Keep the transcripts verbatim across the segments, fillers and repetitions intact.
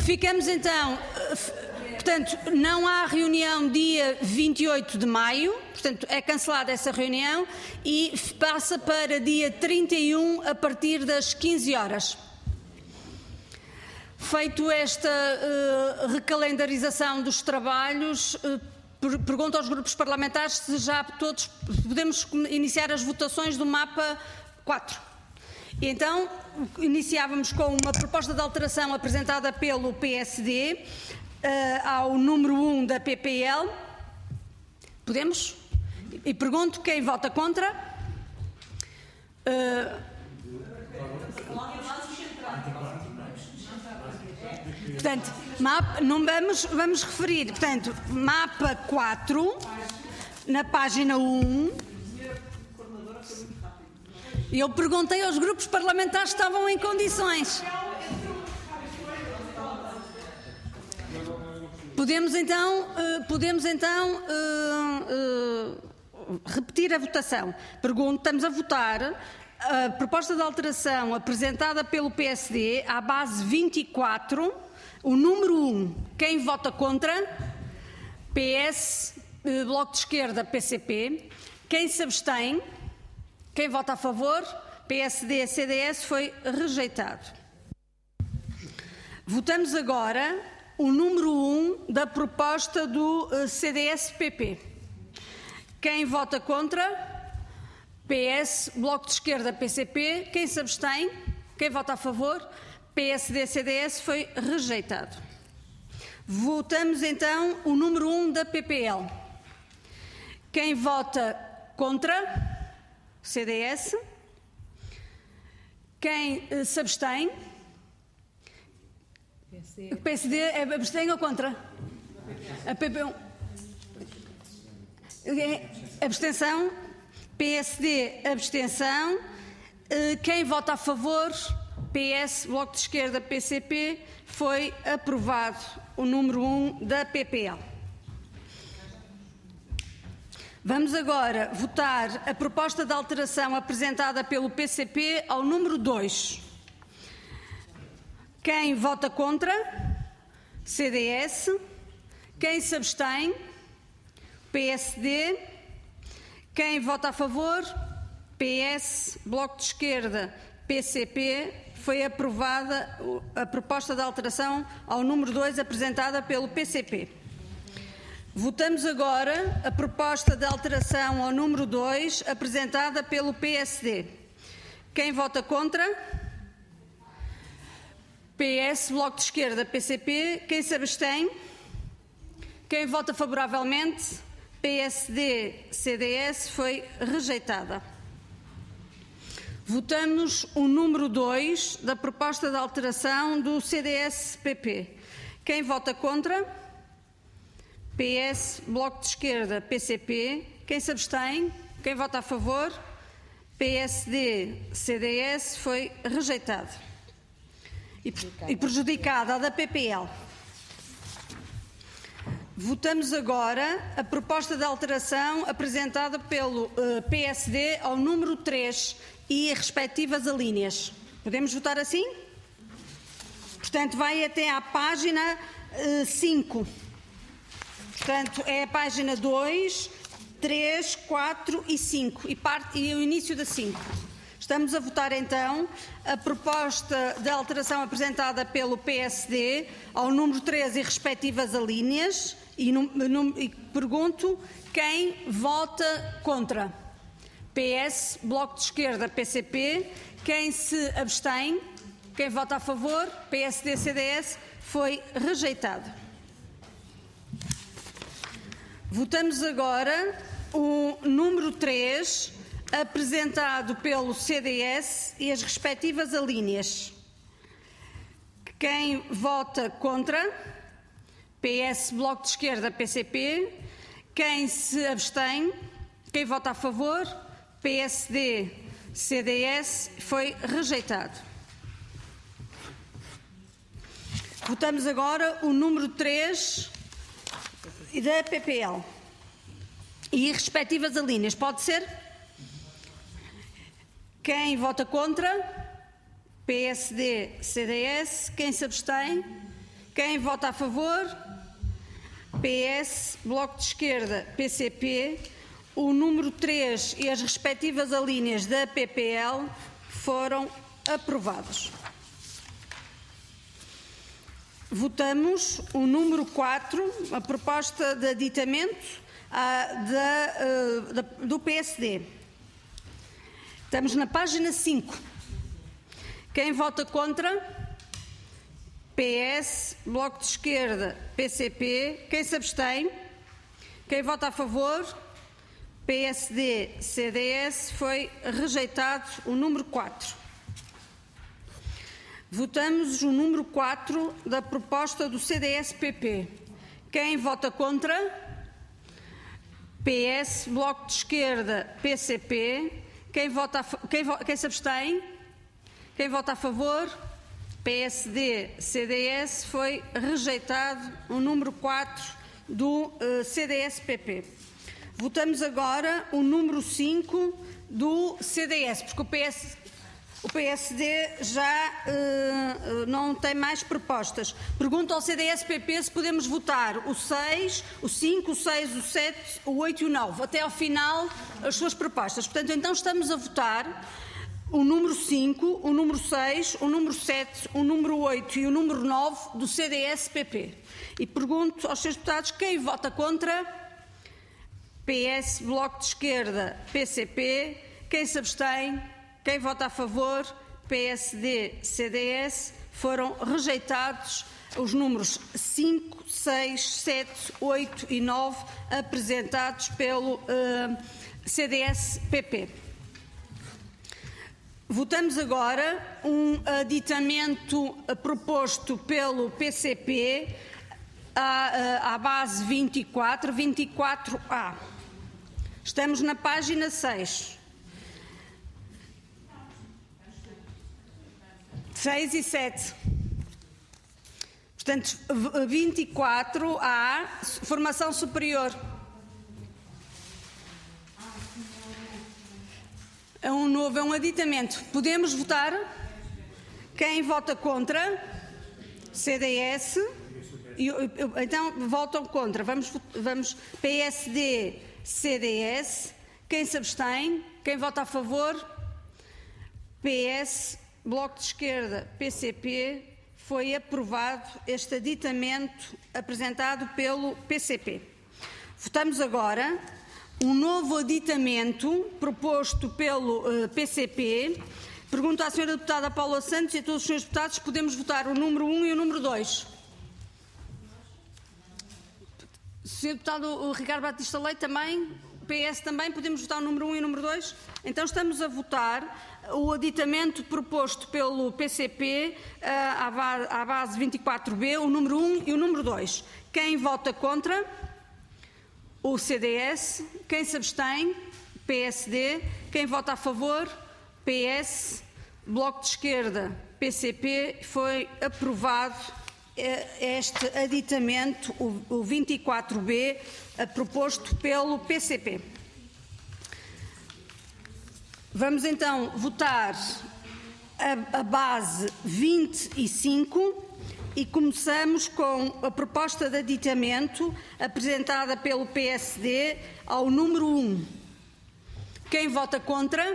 Ficamos então, portanto, não há reunião dia vinte e oito de maio, portanto, é cancelada essa reunião e passa para dia trinta e um a partir das quinze horas. Feito esta uh, recalendarização dos trabalhos, uh, per pergunto aos grupos parlamentares se já todos podemos iniciar as votações do mapa quatro. E então, iniciávamos com uma proposta de alteração apresentada pelo P S D uh, ao número um da P P L. Podemos? E pergunto quem vota contra. Uh, portanto, mapa, não vamos, vamos referir, portanto, mapa quatro, na página um. E eu perguntei aos grupos parlamentares se estavam em condições. Podemos então, uh, podemos então uh, uh, repetir a votação. Pergunto, estamos a votar a proposta de alteração apresentada pelo P S D à base vinte e quatro, o número um. Quem vota contra? P S, uh, Bloco de Esquerda, P C P. Quem se abstém? Quem vota a favor? P S D e C D S foi rejeitado. Votamos agora o número um da proposta do C D S P P. Quem vota contra? P S, Bloco de Esquerda, P C P. Quem se abstém? Quem vota a favor? P S D e C D S foi rejeitado. Votamos então o número um da P P L. Quem vota contra? C D S. Quem uh, se abstém? O P S D é abstém ou contra? A P P é abstenção. P S D, abstenção. Uh, quem vota a favor? P S, Bloco de Esquerda, P C P. Foi aprovado o número um da P P L. Vamos agora votar a proposta de alteração apresentada pelo P C P ao número dois. Quem vota contra? C D S. Quem se abstém? P S D. Quem vota a favor? P S, Bloco de Esquerda, P C P. Foi aprovada a proposta de alteração ao número dois apresentada pelo P C P. Votamos agora a proposta de alteração ao número dois, apresentada pelo P S D. Quem vota contra? P S, Bloco de Esquerda, P C P. Quem se abstém? Quem vota favoravelmente? P S D, C D S, foi rejeitada. Votamos o número dois da proposta de alteração do C D S P P. Quem vota contra? P S, Bloco de Esquerda, P C P. Quem se abstém? Quem vota a favor? P S D, C D S, foi rejeitado. E, e prejudicada a da P P L. Votamos agora a proposta de alteração apresentada pelo uh, P S D ao número três e as respectivas alíneas. Podemos votar assim? Portanto, vai até à página uh, cinco. Portanto, é a página dois, três, quatro e cinco e, parte, e o início da cinco. Estamos a votar então a proposta de alteração apresentada pelo P S D ao número três e respectivas alíneas e, num, num, e pergunto quem vota contra. P S, Bloco de Esquerda, P C P. Quem se abstém? Quem vota a favor? P S D, C D S, foi rejeitado. Votamos agora o número três, apresentado pelo C D S e as respectivas alíneas. Quem vota contra? P S, Bloco de Esquerda, P C P. Quem se abstém? Quem vota a favor? P S D, C D S, foi rejeitado. Votamos agora o número três da P P L e respectivas alíneas. Pode ser? Quem vota contra? P S D, C D S. Quem se abstém? Quem vota a favor? P S, Bloco de Esquerda, P C P. O número três e as respectivas alíneas da P P L foram aprovados. Votamos o número quatro, a proposta de aditamento ah, da, uh, da, do P S D. Estamos na página cinco. Quem vota contra? P S, Bloco de Esquerda, P C P. Quem se abstém? Quem vota a favor? P S D, C D S. Foi rejeitado o número quatro. Votamos o número quatro da proposta do C D S P P. Quem vota contra? P S, Bloco de Esquerda, P C P. Quem, vota a, quem, quem se abstém? Quem vota a favor? P S D, C D S. Foi rejeitado o número quatro do uh, C D S P P. Votamos agora o número cinco do C D S, porque o P S, o P S D já uh, não tem mais propostas. Pergunto ao C D S P P se podemos votar o seis, o cinco, o seis, o sete, o oito e o nove, até ao final as suas propostas. Portanto, então estamos a votar o número cinco, o número seis, o número sete, o número oito e o número nove do C D S P P. E pergunto aos senhores deputados quem vota contra? P S, Bloco de Esquerda, P C P. Quem se abstém? Quem vota a favor? P S D, C D S. Foram rejeitados os números cinco, seis, sete, oito e nove apresentados pelo uh, C D S P P. Votamos agora um aditamento proposto pelo P C P à, à base vinte e quatro, vinte e quatro A. Estamos na página seis. seis e sete. Portanto, vinte e quatro A, formação superior. É um novo, é um aditamento. Podemos votar? Quem vota contra? C D S. Então, votam contra. Vamos, vamos P S D, C D S. Quem se abstém? Quem vota a favor? P S, Bloco de Esquerda, P C P. Foi aprovado este aditamento apresentado pelo P C P. Votamos agora um novo aditamento proposto pelo uh, P C P. Pergunto à senhora deputada Paula Santos e a todos os senhores deputados se podemos votar o número um e o número dois. senhor Deputado Ricardo Batista Leite também, P S também, podemos votar o número um e o número dois? Então estamos a votar o aditamento proposto pelo P C P uh, à base vinte e quatro B, o número um e o número dois. Quem vota contra? O C D S. Quem se abstém? P S D. Quem vota a favor? P S. Bloco de Esquerda, P C P. Foi aprovado este aditamento, o vinte e quatro B, proposto pelo P C P. Vamos então votar a, a base vinte e cinco e começamos com a proposta de aditamento apresentada pelo P S D ao número um. Quem vota contra?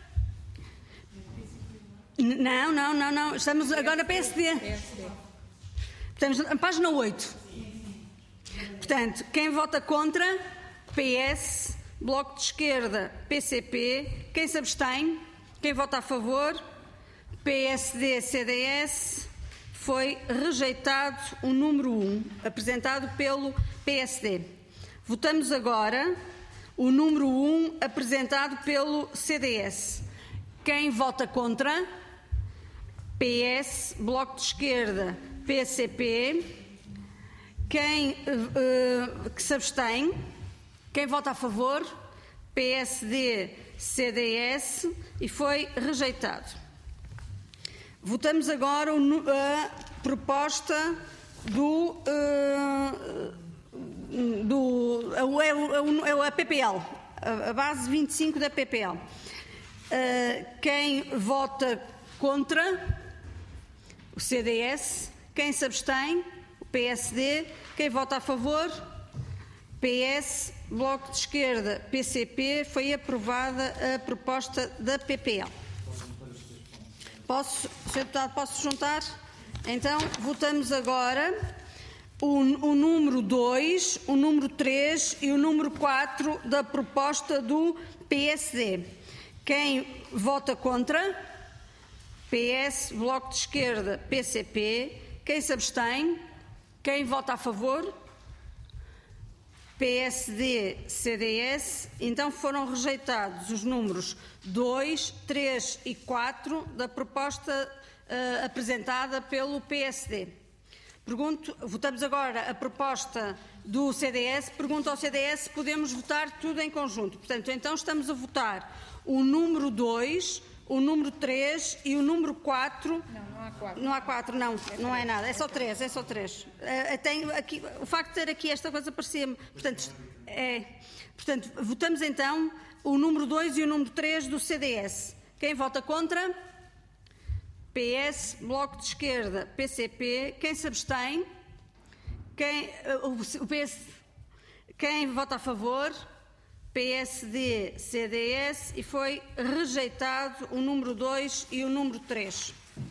Não, não, não, não. Estamos agora na P S D. Estamos na página oito. Portanto, quem vota contra? P S, Bloco de Esquerda, P C P. Quem se abstém? Quem vota a favor? P S D, C D S. Foi rejeitado o número um, apresentado pelo P S D. Votamos agora o número um, apresentado pelo C D S. Quem vota contra? P S, Bloco de Esquerda, P C P. Quem uh, que se abstém? Quem vota a favor? P S D, C D S. E foi rejeitado. Votamos agora a proposta do, uh, do é a, a, a P P L, a, a base vinte e cinco da P P L. Uh, quem vota contra? O C D S. Quem se abstém? P S D. Quem vota a favor? P S, Bloco de Esquerda, P C P. Foi aprovada a proposta da P P L. Posso, senhor Deputado, posso juntar? Então, votamos agora o, o número dois, o número três e o número quatro da proposta do P S D. Quem vota contra? P S, Bloco de Esquerda, P C P. Quem se abstém? Quem vota a favor? P S D, C D S. Então foram rejeitados os números dois, três e quatro da proposta uh, apresentada pelo P S D. Pergunto, votamos agora a proposta do C D S. Pergunto ao C D S se podemos votar tudo em conjunto. Portanto, então estamos a votar o número dois, o número três e o número quatro. Não, não há quatro. Não há quatro, não, não é nada, é só três, é só três. Uh, tenho aqui, o facto de ter aqui esta coisa parecia-me. Portanto, é, portanto, votamos então o número dois e o número três do C D S. Quem vota contra? P S, Bloco de Esquerda, P C P. Quem se abstém? Quem, uh, o P S, quem vota a favor? P S D, C D S. E foi rejeitado o número dois e o número três.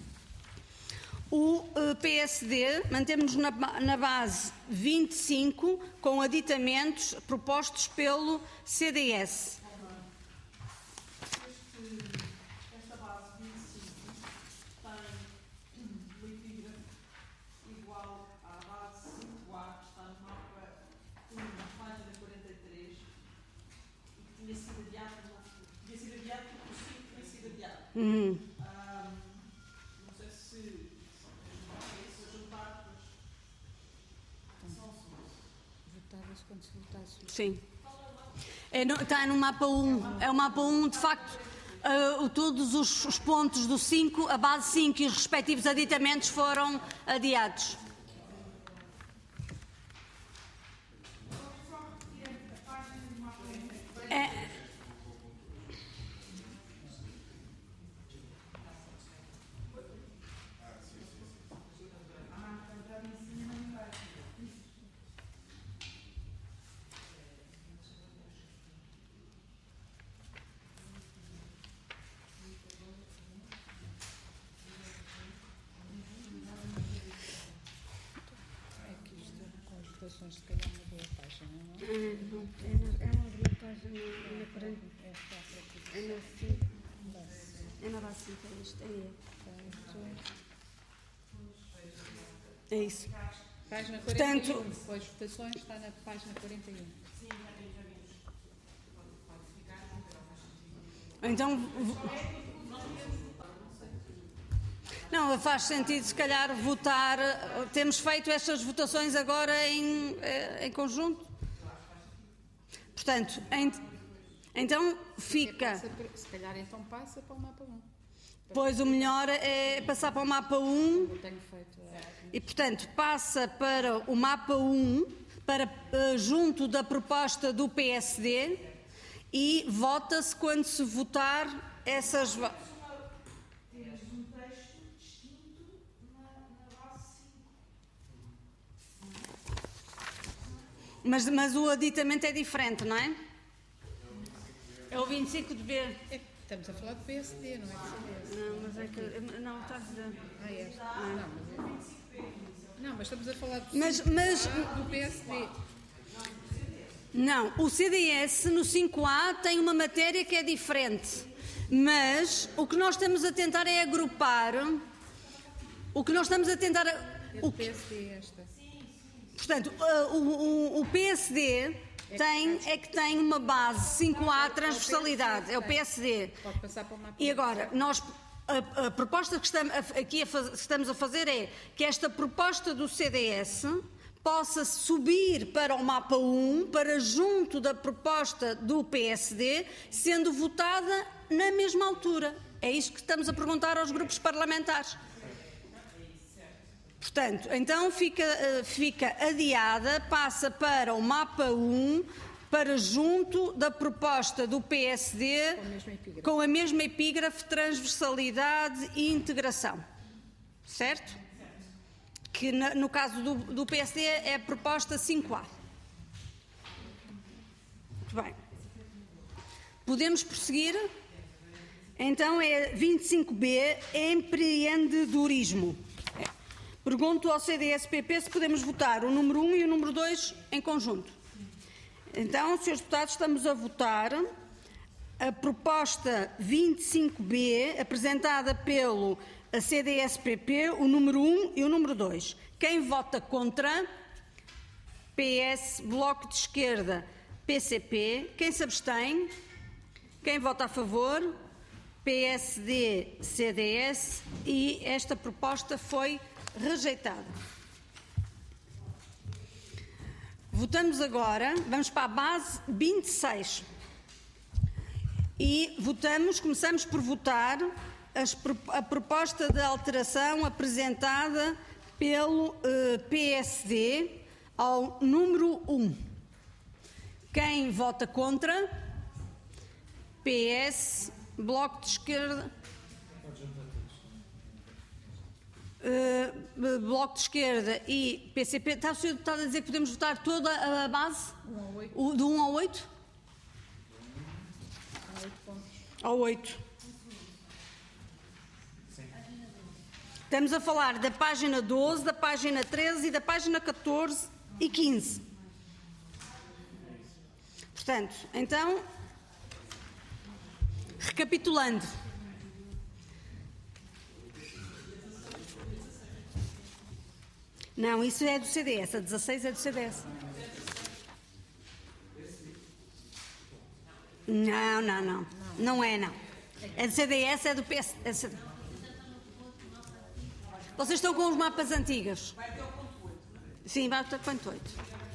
O uh, P S D mantemos na, na base vinte e cinco com aditamentos propostos pelo C D S. Esta base vinte e cinco tem um epígrafe igual à base cinco A, que está no mapa um, página quarenta e três, e que tinha sido adiado, tinha sido adiado porque o cinco tinha sido adiado. Uhum. Sim. É no, está no mapa um. É o mapa um, de facto, uh, todos os, os pontos do cinco, a base cinco e os respectivos aditamentos foram adiados. É. Se calhar mudou a página, não é? É, não, é na, é na página, é na quarenta. É na cinco. É na base cinco, é isto. É, é isso. Página quarenta e um. Portanto, Depois votações está na página quarenta e um. Então. Não, faz sentido, se calhar, votar. Temos feito estas votações agora em, em conjunto. Portanto, em, então fica. Se calhar então passa para o mapa um. Pois o melhor é passar para o mapa um. Eu tenho feito. É. E, portanto, passa para o mapa um, para, junto da proposta do P S D, e vota-se quando se votar essas. Mas, mas o aditamento é diferente, não é? É o vinte e cinco de B. É, estamos a falar do P S D, não é do C D S. Não, mas é que. Não, está a dizer. Ah, é? Não, mas é. Não, mas estamos a falar do, mas, mas, do P S D. Não, o C D S no cinco A tem uma matéria que é diferente. Mas o que nós estamos a tentar é agrupar. O que nós estamos a tentar. É do P S D esta. Portanto, o, o, o P S D tem, é que tem uma base cinco A transversalidade, é o P S D. Pode passar para o mapa. E agora, nós, a, a proposta que estamos, aqui a faz, estamos a fazer é que esta proposta do C D S possa subir para o mapa um, para junto da proposta do P S D, sendo votada na mesma altura. É isso que estamos a perguntar aos grupos parlamentares. Portanto, então fica, fica adiada, passa para o mapa um, para junto da proposta do P S D, com, com a mesma epígrafe, transversalidade e integração. Certo? que no caso do, do P S D é a proposta cinco A. Muito bem. Podemos prosseguir? Então é vinte e cinco B, empreendedorismo. Pergunto ao C D S P P se podemos votar o número um e o número dois em conjunto. Então, senhores deputados, estamos a votar a proposta vinte e cinco B, apresentada pelo C D S P P, o número um e o número dois. Quem vota contra? P S, Bloco de Esquerda, P C P. Quem se abstém? Quem vota a favor? P S D, C D S. E esta proposta foi rejeitada. Votamos agora, vamos para a base vinte e seis. E votamos, começamos por votar as, a proposta de alteração apresentada pelo uh, P S D ao número um. Quem vota contra? P S, Bloco de Esquerda. Uh, Bloco de Esquerda e P C P. Está o senhor deputado a dizer que podemos votar toda a base? um ao oito. O, do um ao oito? Ao oito. Estamos a falar da página doze, da página treze e da página catorze e quinze. Portanto, então, recapitulando. Não, isso é do C D S, a dezasseis é do C D S. Não, não, não. Não é, não. É do C D S, é do P S. É do C D S. Vocês estão com os mapas antigos? Vai até o ponto oito, não é? Sim, vai até o ponto oito.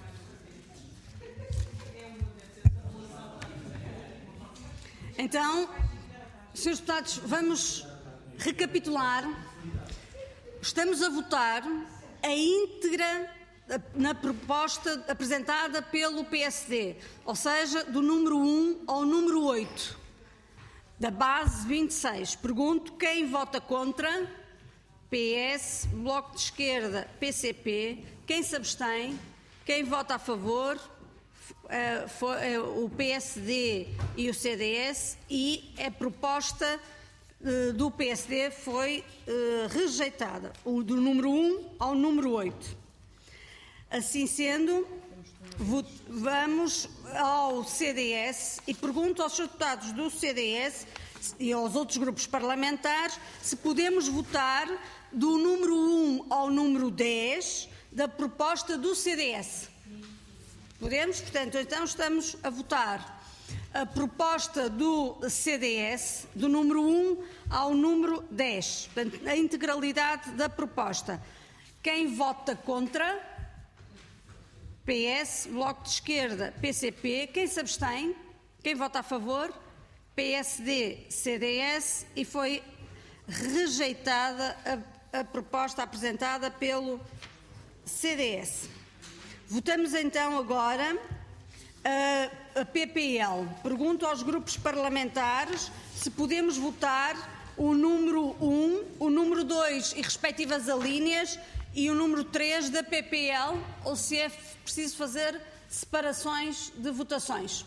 Então, senhores deputados, vamos recapitular. Estamos a votar a íntegra na proposta apresentada pelo P S D, ou seja, do número um ao número oito, da base vinte e seis. Pergunto quem vota contra? P S, Bloco de Esquerda, P C P. Quem se abstém? Quem vota a favor? Uh, foi, uh, o P S D e o C D S. E a proposta uh, do P S D foi uh, rejeitada, o, do número um ao número oito. Assim sendo, vamos ao C D S e pergunto aos deputados do C D S e aos outros grupos parlamentares se podemos votar do número um ao número dez da proposta do C D S. Podemos? Portanto, então estamos a votar a proposta do C D S, do número um ao número dez. Portanto, a integralidade da proposta. Quem vota contra? P S, Bloco de Esquerda, P C P. Quem se abstém? Quem vota a favor? P S D, C D S. E foi rejeitada a, a proposta apresentada pelo C D S. Votamos então agora a, a P P L. Pergunto aos grupos parlamentares se podemos votar o número um, o número dois e respectivas alíneas e o número três da P P L, ou se é preciso fazer separações de votações.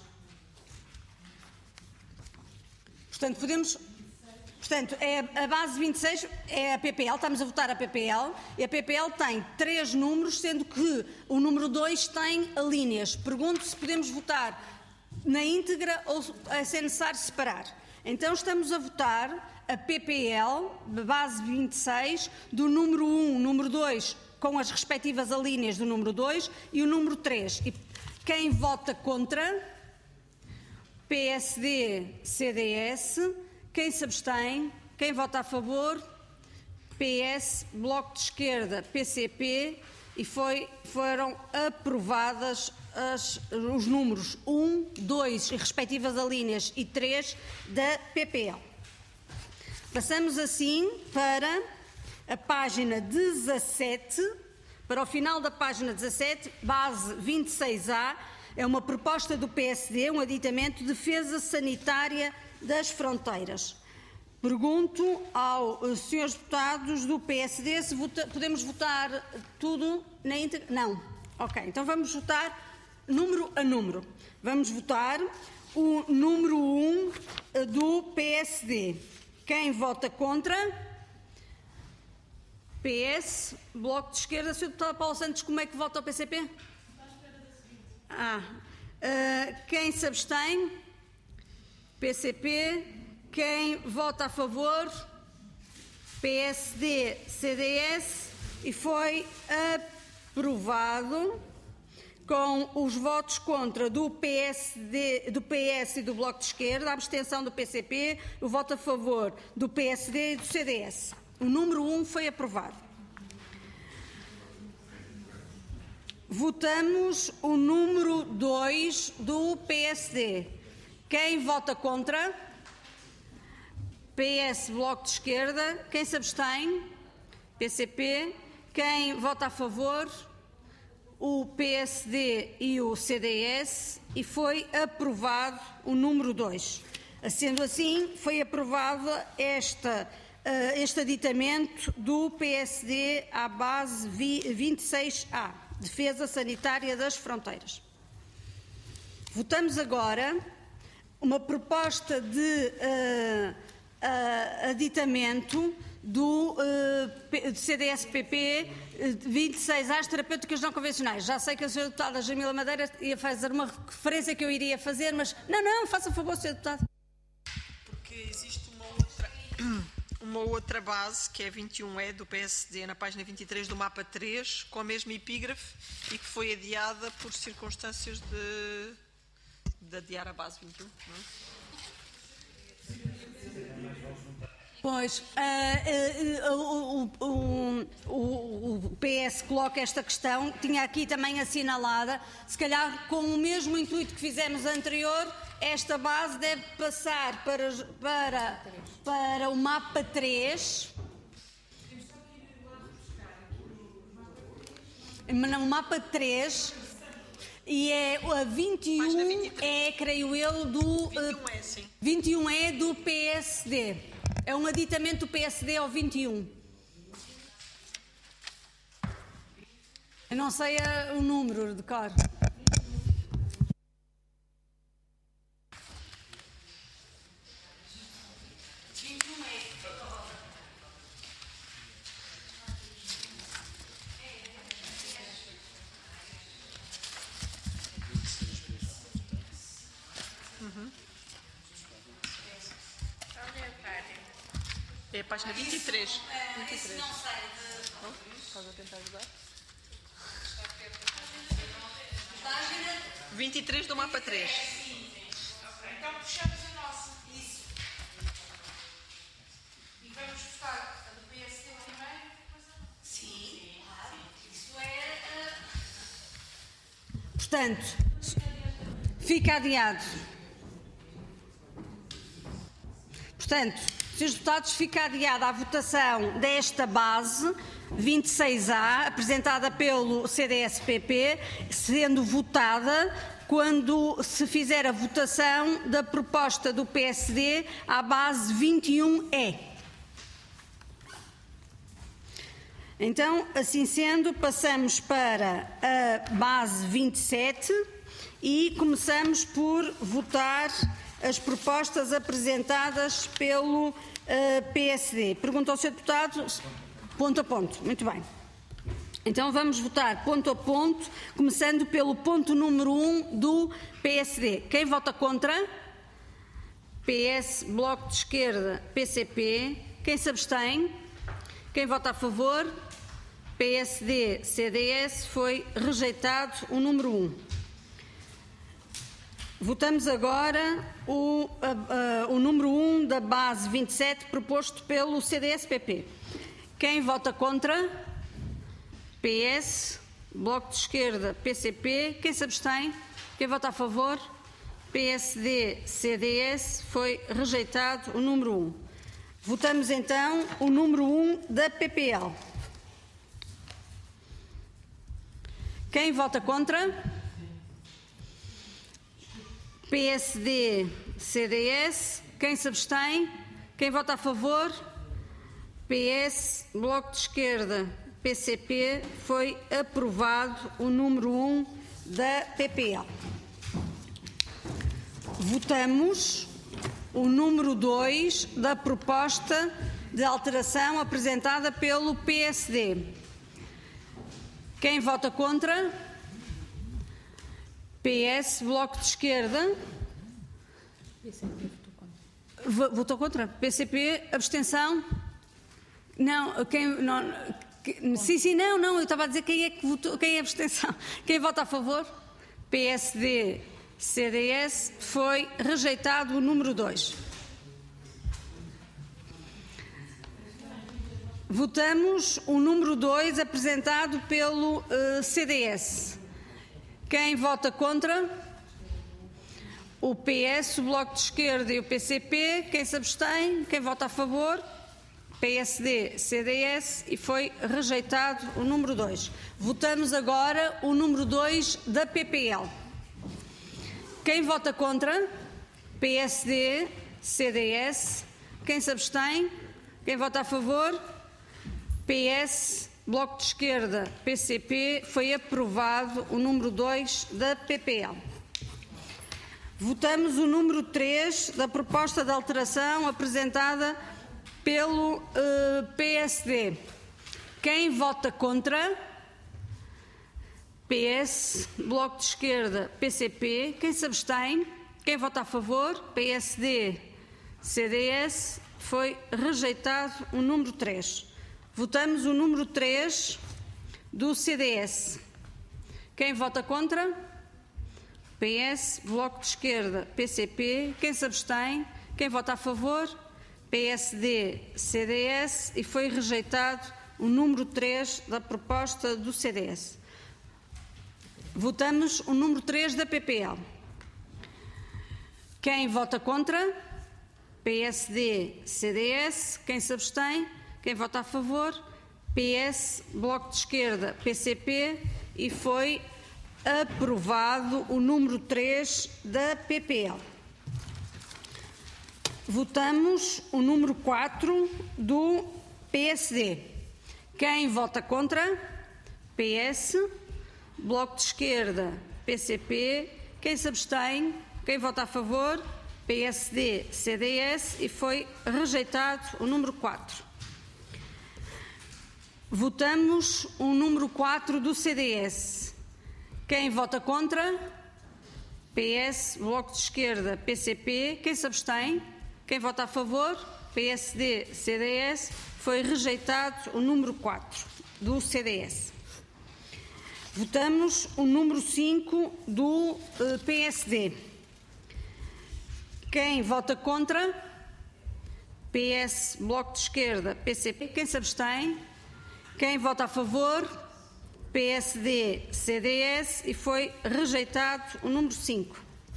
Portanto, podemos... Portanto, é a base vinte e seis é a P P L, estamos a votar a P P L, e a P P L tem três números, sendo que o número dois tem alíneas. Pergunto se podemos votar na íntegra ou é ser necessário separar. Então, estamos a votar a P P L, base vinte e seis, do número um, número dois, com as respectivas alíneas do número dois, e o número três. E quem vota contra? P S D, C D S. Quem se abstém? Quem vota a favor? P S, Bloco de Esquerda, P C P. E foi, foram aprovadas as, os números um, dois e respectivas alíneas e três da P P L. Passamos assim para a página dezassete, para o final da página dezassete, base vinte e seis A, é uma proposta do P S D, um aditamento de defesa sanitária das fronteiras. Pergunto aos senhores deputados do P S D se vota, podemos votar tudo na íntegra. Não. Ok, então vamos votar número a número. Vamos votar o número um do P S D. Quem vota contra? P S, Bloco de Esquerda. senhor Deputado Paulo Santos, como é que vota o P C P? Ah, uh, quem se abstém? P C P. Quem vota a favor? P S D, C D S. E foi aprovado com os votos contra do P S D, do P S e do Bloco de Esquerda, a abstenção do P C P, o voto a favor do P S D e do C D S. O número um foi aprovado. Votamos o número dois do P S D. Quem vota contra? P S, Bloco de Esquerda. Quem se abstém? P C P. Quem vota a favor? O P S D e o C D S. E foi aprovado o número dois. Sendo assim, foi aprovado esta, uh, este aditamento do P S D à base vinte e seis A, Defesa Sanitária das Fronteiras. Votamos agora uma proposta de uh, uh, aditamento do uh, C D S P P uh, vinte e seis A, as terapêuticas não convencionais. Já sei que a senhora deputada Jamila Madeira ia fazer uma referência que eu iria fazer, mas não, não, faça favor, senhor deputado. Porque existe uma outra, uma outra base, que é vinte e um E do P S D, na página vinte e três do mapa três, com a mesma epígrafe e que foi adiada por circunstâncias de, de adiar a base vinte e um. Não é? Pois, uh, uh, uh, uh, uh, o P S coloca esta questão, tinha aqui também assinalada, se calhar com o mesmo intuito que fizemos anterior, esta base deve passar para, para, para o mapa três. No mapa três, e é a vinte e um é, creio eu, do vinte e um E, sim. vinte e um E do P S D. É um aditamento do P S D ao vinte e um. Eu não sei a, o número de cor. É a página vinte e três. É, isso não sei. Estás a tentar ajudar? Página vinte e três do mapa três. Então puxamos a nossa. Isso. E vamos buscar a do P S D primeiro? Sim, claro. Isso é. Uh... Portanto, fica adiado. Portanto, senhores deputados, fica adiada a votação desta base vinte e seis A, apresentada pelo C D S P P, sendo votada quando se fizer a votação da proposta do P S D à base vinte e um E. Então, assim sendo, passamos para a base vinte e sete e começamos por votar as propostas apresentadas pelo uh, P S D. Pergunta ao senhor deputado, ponto a ponto. Muito bem. Então vamos votar ponto a ponto, começando pelo ponto número um do P S D. Quem vota contra? P S, Bloco de Esquerda, P C P. Quem se abstém? Quem vota a favor? P S D, C D S. Foi rejeitado o número um. Votamos agora o, uh, uh, o número um da base vinte e sete proposto pelo C D S P P. Quem vota contra? P S, Bloco de Esquerda, P C P. Quem se abstém? Quem vota a favor? P S D, C D S. Foi rejeitado o número um. Votamos então o número um da P P L. Quem vota contra? P S D, C D S. Quem se abstém? Quem vota a favor? P S, Bloco de Esquerda, P C P, foi aprovado o número um da P P L. Votamos o número dois da proposta de alteração apresentada pelo P S D. Quem vota contra? P S, Bloco de Esquerda. P C P votou contra. Votou contra? P C P, abstenção? Não, quem... Não, que, sim, sim, não, não, eu estava a dizer quem é que votou, quem é abstenção. Quem vota a favor? P S D, C D S, foi rejeitado o número dois. Votamos o número dois apresentado pelo uh, C D S. Quem vota contra? O P S, o Bloco de Esquerda e o P C P. Quem se abstém? Quem vota a favor? P S D, C D S, e foi rejeitado o número dois. Votamos agora o número dois da P P L. Quem vota contra? P S D, C D S. Quem se abstém? Quem vota a favor? P S, Bloco de Esquerda, P C P. Foi aprovado o número dois da P P L. Votamos o número três da proposta de alteração apresentada pelo uh, P S D. Quem vota contra? P S, Bloco de Esquerda, P C P. Quem se abstém? Quem vota a favor? P S D, C D S. Foi rejeitado o número três. Votamos o número três do C D S. Quem vota contra? P S, Bloco de Esquerda, P C P. Quem se abstém? Quem vota a favor? P S D, C D S, e foi rejeitado o número três da proposta do C D S. Votamos o número três da P P L. Quem vota contra? P S D, C D S. Quem se abstém? Quem vota a favor? P S, Bloco de Esquerda, P C P, e foi aprovado o número três da P P L. Votamos o número quatro do P S D. Quem vota contra? P S, Bloco de Esquerda, P C P. Quem se abstém? Quem vota a favor? P S D, C D S, e foi rejeitado o número quatro. Votamos o número quatro do C D S. Quem vota contra? P S, Bloco de Esquerda, P C P. Quem se abstém? Quem vota a favor? P S D, C D S. Foi rejeitado o número quatro do C D S. Votamos o número cinco do uh, P S D. Quem vota contra? P S, Bloco de Esquerda, P C P. Quem se abstém? Quem vota a favor? P S D, C D S, e foi rejeitado o número cinco.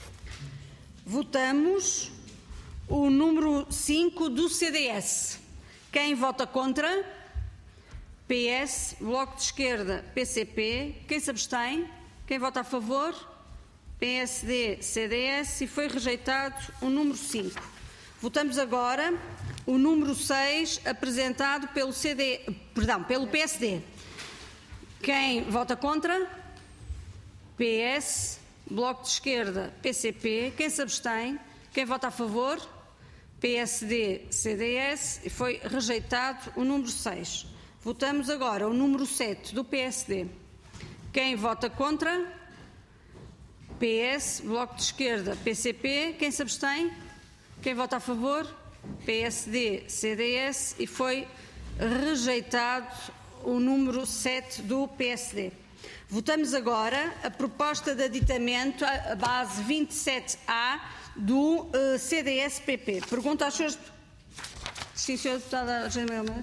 Votamos o número cinco do C D S. Quem vota contra? P S, Bloco de Esquerda, P C P. Quem se abstém? Quem vota a favor? P S D, C D S, e foi rejeitado o número cinco. Votamos agora o número seis apresentado pelo C D, perdão, pelo P S D. Quem vota contra? P S, Bloco de Esquerda, P C P. Quem se abstém? Quem vota a favor? P S D, C D S, e foi rejeitado o número seis. Votamos agora o número sete do P S D. Quem vota contra? P S, Bloco de Esquerda, P C P. Quem se abstém? Quem vota a favor? P S D, C D S, e foi rejeitado o número sete do P S D. Votamos agora a proposta de aditamento, a base vinte e sete A, do uh, C D S P P. Pergunto aos senhores... Sim, senhora deputada José Manuel.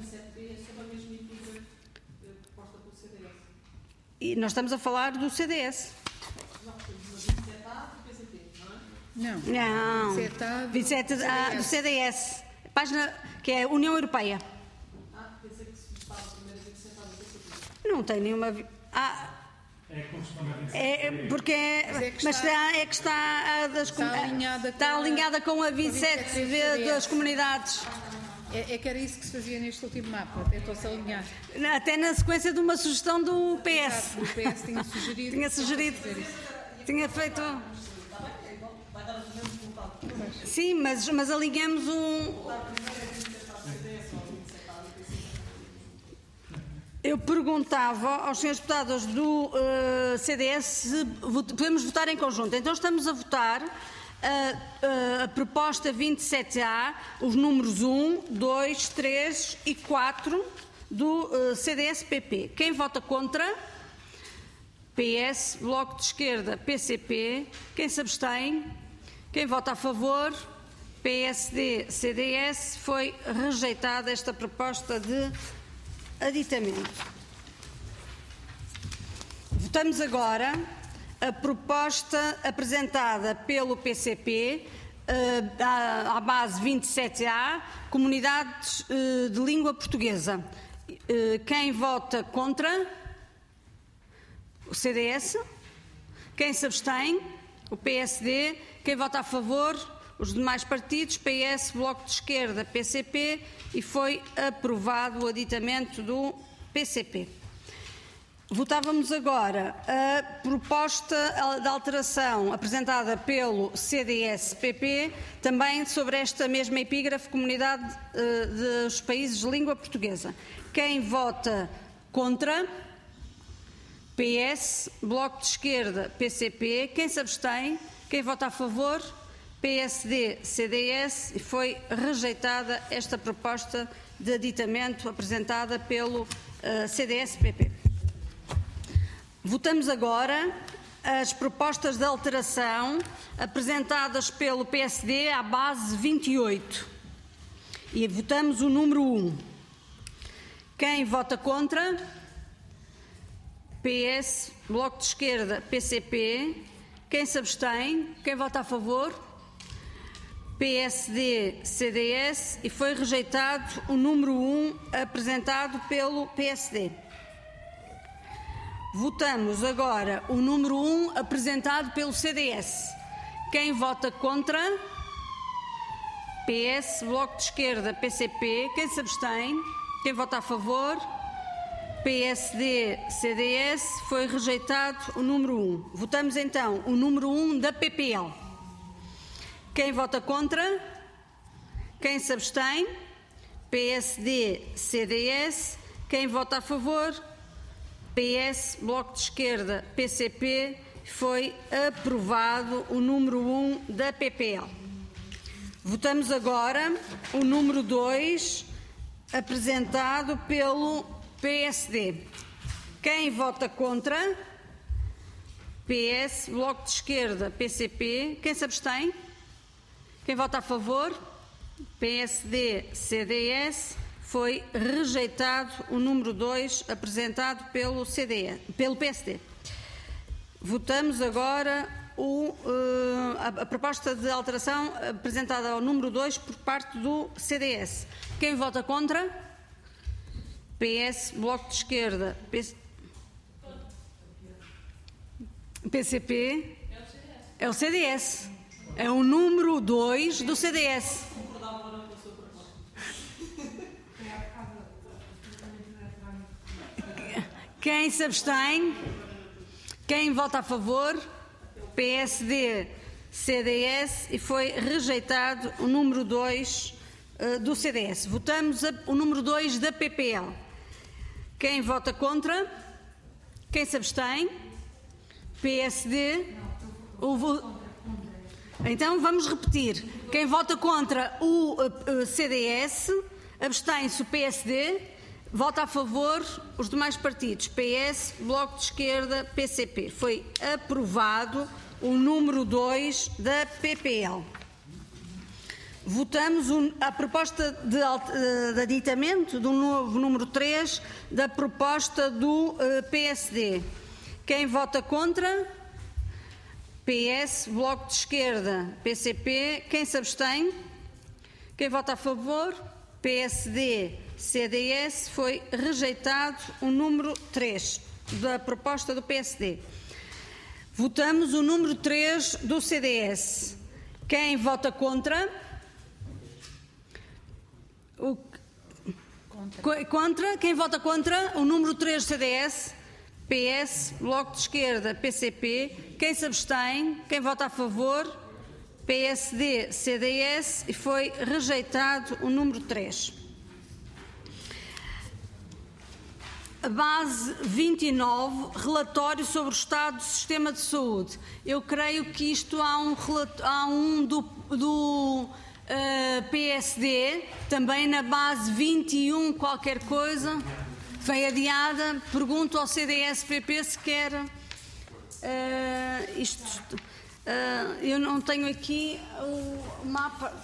E nós estamos a falar do C D S. Não. Não. vinte e sete A do C D S. Página que é União Europeia. Não tem nenhuma... Ah, É, porque é, Mas é que mas está- está, é que está, a das, está com- alinhada com está a- alinhada com a vinte e sete C D S. das comunidades. É, é que era isso que se fazia neste último mapa, tentou-se alinhar. Até na sequência de uma sugestão do P S. O P S tinha sugerido. Tinha sugerido. fazer isso. Tinha feito. Sim, mas, mas alinhamos um. Eu perguntava aos senhores deputados do uh, C D S se vot- podemos votar em conjunto. Então estamos a votar uh, uh, a proposta vinte e sete A, os números um, dois, três e quatro do uh, C D S P P. Quem vota contra? P S, Bloco de Esquerda, P C P. Quem se abstém? Quem vota a favor? P S D, C D S. Foi rejeitada esta proposta de aditamento. Votamos agora a proposta apresentada pelo P C P uh, à, à base vinte e sete A, Comunidades uh, de Língua Portuguesa. Uh, quem vota contra? O C D S. Quem se abstém? O P S D. Quem vota a favor? Os demais partidos, P S, Bloco de Esquerda, P C P, e foi aprovado o aditamento do P C P. Votávamos agora a proposta de alteração apresentada pelo C D S P P, também sobre esta mesma epígrafe, Comunidade uh, dos Países de Língua Portuguesa. Quem vota contra? P S, Bloco de Esquerda, P C P. Quem se abstém? Quem vota a favor? P S D, C D S. E foi rejeitada esta proposta de aditamento apresentada pelo uh, C D S P P. Votamos agora as propostas de alteração apresentadas pelo P S D à base vinte e oito. E votamos o número um. Quem vota contra? P S, Bloco de Esquerda, P C P. Quem se abstém? Quem vota a favor? P S D, C D S. E foi rejeitado o número um apresentado pelo P S D. Votamos agora o número um apresentado pelo C D S. Quem vota contra? P S, Bloco de Esquerda, P C P. Quem se abstém? Quem vota a favor? P S D, C D S. Foi rejeitado o número um. Votamos então o número um da P P L. Quem vota contra? Quem se abstém? P S D, C D S. Quem vota a favor? P S, Bloco de Esquerda, P C P. Foi aprovado o número um da P P L. Votamos agora o número dois, apresentado pelo P S D. Quem vota contra? P S, Bloco de Esquerda, P C P. Quem se abstém? Quem vota a favor? P S D, C D S. Foi rejeitado o número dois apresentado pelo, C D S, pelo P S D. Votamos agora o, uh, a, a proposta de alteração apresentada ao número dois por parte do C D S. Quem vota contra? P S, Bloco de Esquerda, P C P. É o C D S. É o número dois do C D S. Quem se abstém? Quem vota a favor? P S D, C D S. E foi rejeitado o número dois uh, do C D S. Votamos a, o número dois da P P L. Quem vota contra? Quem se abstém? P S D. O vo... Então vamos repetir. Quem vota contra o uh, uh, C D S, abstém-se o P S D. Vota a favor os demais partidos, P S, Bloco de Esquerda, P C P. Foi aprovado o número dois da P P L. Votamos a proposta de, de aditamento do novo número três da proposta do uh, P S D. Quem vota contra? P S, Bloco de Esquerda, P C P. Quem se abstém? Quem vota a favor? P S D, C D S. Foi rejeitado o número três. da proposta do P S D. Votamos o número três do C D S. Quem vota contra? O... Contra. Contra. Quem vota contra? O número três do C D S. P S, Bloco de Esquerda, P C P. Quem se abstém? Quem vota a favor? P S D, C D S. E foi rejeitado o número três. A base vinte e nove, relatório sobre o estado do sistema de saúde. Eu creio que isto há um, há um do, do uh, P S D, também na base vinte e um qualquer coisa, foi adiada. Pergunto ao C D S P P se quer uh, isto. Uh, eu não tenho aqui o mapa.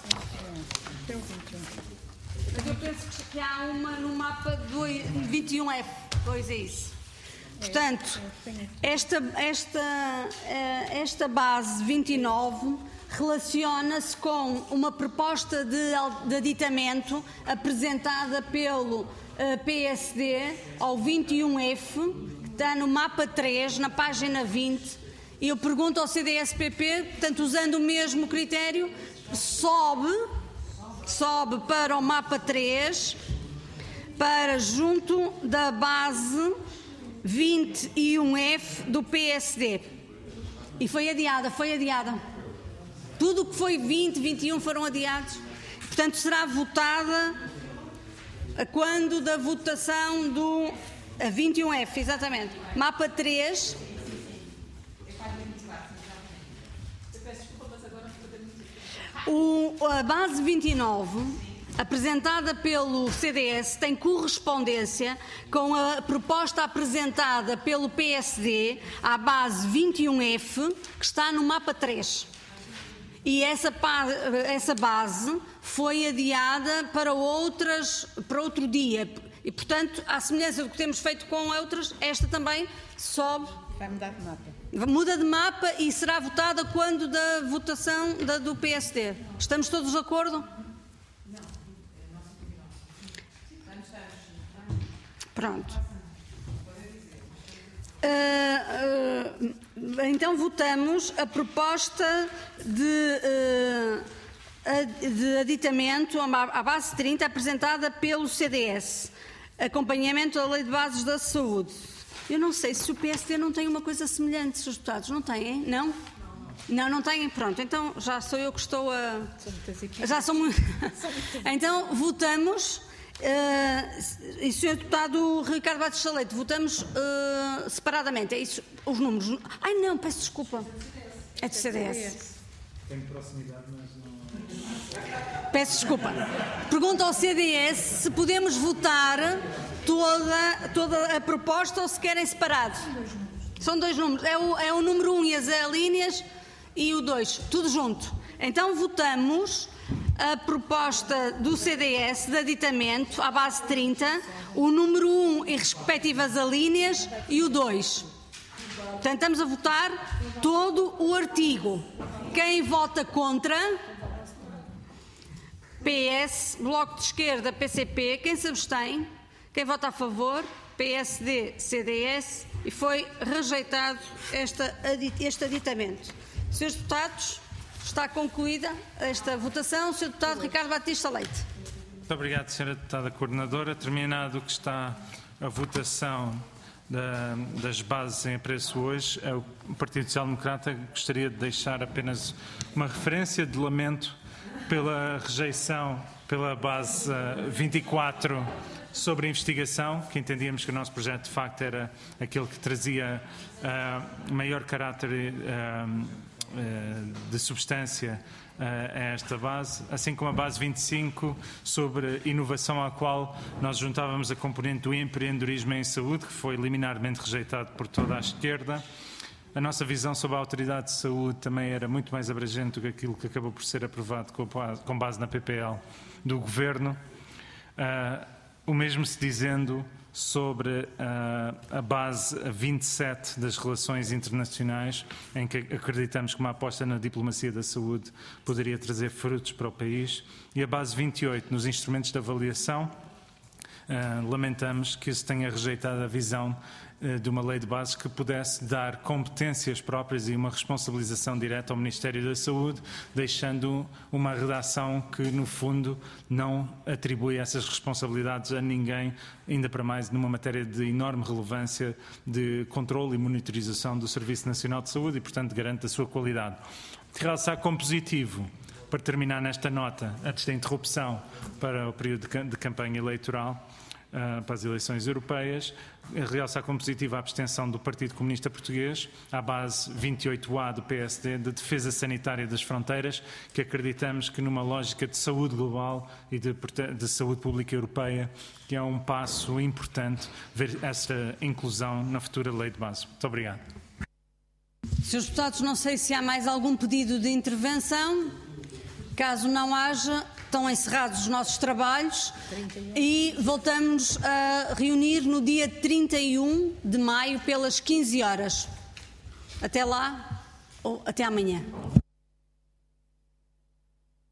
Eu penso que há uma no mapa do vinte e um F. Pois é isso. Portanto, esta, esta, esta base vinte e nove relaciona-se com uma proposta de, de aditamento apresentada pelo uh, P S D ao vinte e um F, que está no mapa três, na página vinte. E eu pergunto ao C D S P P, portanto, usando o mesmo critério, sobe, sobe para o mapa três, para junto da base vinte e um F do P S D. E foi adiada, foi adiada. Tudo o que foi vinte, vinte e um foram adiados. Portanto, será votada quando da votação do a vinte e um F, exatamente. Mapa três. O, a base vinte e nove, apresentada pelo C D S, tem correspondência com a proposta apresentada pelo P S D à base vinte e um F, que está no mapa três. E essa, essa base foi adiada para, outras, para outro dia. E, portanto, à semelhança do que temos feito com outras, esta também sobe. Vai mudar de mapa. Muda de mapa e será votada quando da votação da, do P S D. Estamos todos de acordo? Pronto. Uh, uh, então votamos a proposta de, uh, de aditamento à base trinta apresentada pelo C D S. Acompanhamento da Lei de Bases da Saúde. Eu não sei se o P S D não tem uma coisa semelhante, seus deputados. Não têm? Não? Não, não têm? Pronto. Então já sou eu que estou a... Já sou muito... Então votamos... Uh, e senhor Deputado Ricardo Batista Leite, votamos uh, separadamente, é isso? Os números? Ai não, peço desculpa. É do C D S. Tem proximidade, mas não... Peço desculpa. Pergunto ao C D S se podemos votar toda, toda a proposta ou se querem separado. São dois números. É o, é o número um e as linhas e o dois. Tudo junto. Então votamos a proposta do C D S de aditamento à base trinta, o número um e respectivas alíneas e o dois. Portanto, estamos a votar todo o artigo. Quem vota contra? P S, Bloco de Esquerda, P C P. Quem se abstém? Quem vota a favor? P S D, C D S. E foi rejeitado esta, este aditamento. Senhores deputados, está concluída esta votação. senhor Deputado Ricardo Batista Leite. Muito obrigado, senhora Deputada Coordenadora. Terminado o que está a votação da, das bases em apreço hoje, o Partido Social Democrata gostaria de deixar apenas uma referência de lamento pela rejeição pela base vinte e quatro sobre a investigação, que entendíamos que o nosso projeto de facto era aquele que trazia uh, maior caráter uh, de substância a esta base, assim como a base vinte e cinco sobre inovação, à qual nós juntávamos a componente do empreendedorismo em saúde, que foi liminarmente rejeitado por toda a esquerda. A nossa visão sobre a Autoridade de Saúde também era muito mais abrangente do que aquilo que acabou por ser aprovado com base na P P L do Governo. Uh, o mesmo se dizendo sobre uh, a base vinte e sete das relações internacionais, em que acreditamos que uma aposta na diplomacia da saúde poderia trazer frutos para o país, e a base vinte e oito nos instrumentos de avaliação, Uh, lamentamos que se tenha rejeitado a visão uh, de uma lei de bases que pudesse dar competências próprias e uma responsabilização direta ao Ministério da Saúde, deixando uma redação que, no fundo, não atribui essas responsabilidades a ninguém, ainda para mais numa matéria de enorme relevância de controle e monitorização do Serviço Nacional de Saúde e, portanto, garante a sua qualidade. Realçar como positivo, para terminar nesta nota, antes da interrupção para o período de campanha eleitoral, uh, para as eleições europeias, realçar como positiva a abstenção do Partido Comunista Português, à base vinte e oito A do P S D, de defesa sanitária das fronteiras, que acreditamos que numa lógica de saúde global e de, de saúde pública europeia, que é um passo importante ver essa inclusão na futura lei de base. Muito obrigado. senhores Deputados, não sei se há mais algum pedido de intervenção. Caso não haja, estão encerrados os nossos trabalhos e voltamos a reunir no dia trinta e um de maio pelas quinze horas. Até lá ou até amanhã.